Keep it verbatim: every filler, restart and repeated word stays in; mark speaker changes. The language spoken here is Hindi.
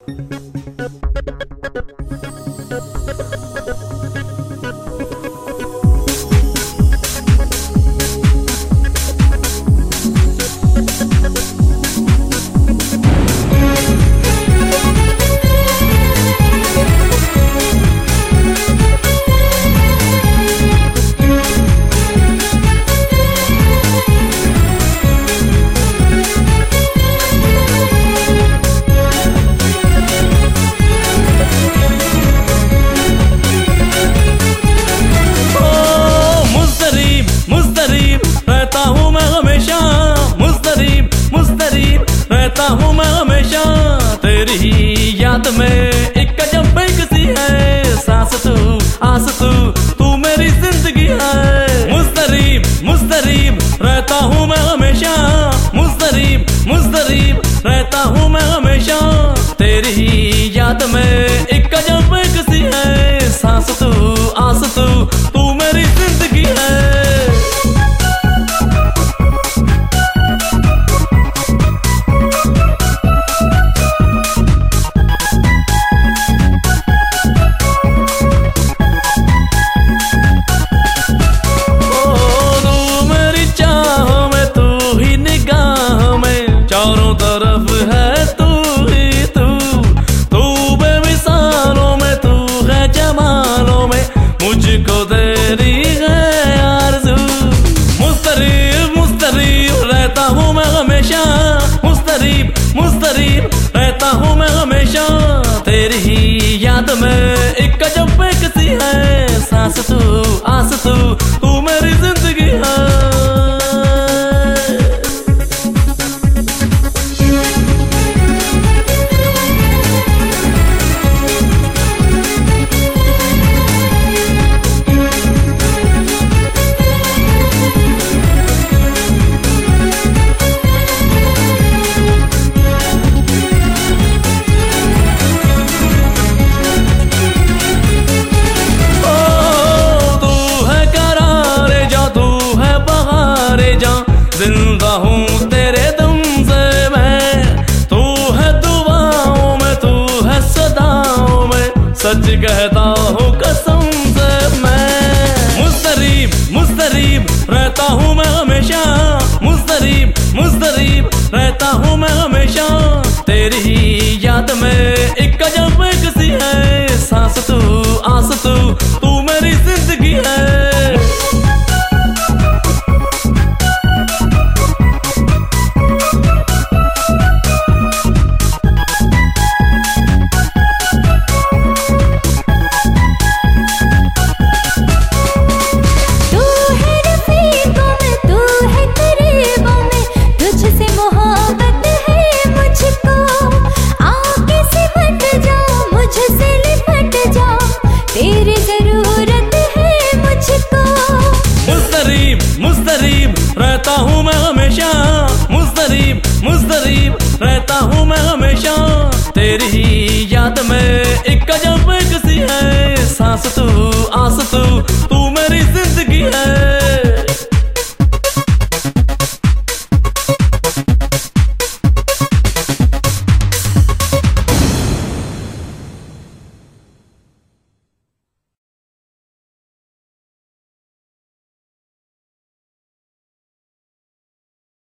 Speaker 1: रहता हूँ मैं हमेशा तेरी ही याद में। एक अजब बेकसी है, सांस तू आस तू तू मेरी जिंदगी है। मुस्तरीब मुस्तरीब रहता हूँ मैं हमेशा, मुस्तरीब मुस्तरीब रहता हूँ मैं हमेशा तेरी ही याद में। एक अजब बेकसी है, सांस तू आस तू तू मेरी जिंदगी है। चारों तरफ है तू ही तू, तू बेमिसालों में, तू है जमालों में, मुझको तेरी है आरज़ू। मुस्तरीब मुस्तरीब रहता हूँ मैं हमेशा, मुस्तरीब मुस्तरीब रहता हूँ मैं हमेशा तेरी ही याद में। एक अजब बेकसी है, सांस तू आस तू तू मेरी जिंदगी है। जिंदा हूँ तेरे दम से मैं, तू है दुआओं में, तू है सदाओं में, सच कहता हूँ कसम से मैं। मुस्तरीब मुस्तरीब रहता हूँ मैं हमेशा, मुस्तरीब मुस्तरीब रहता हूँ मैं हमेशा तेरी ही याद में। एक अजब बेकसी है, सांस तू आस तू तू मेरी जिंदगी है। मुस्तरीब रहता हूँ मैं हमेशा, मुस्तरीब मुस्तरीब रहता हूँ मैं हमेशा तेरी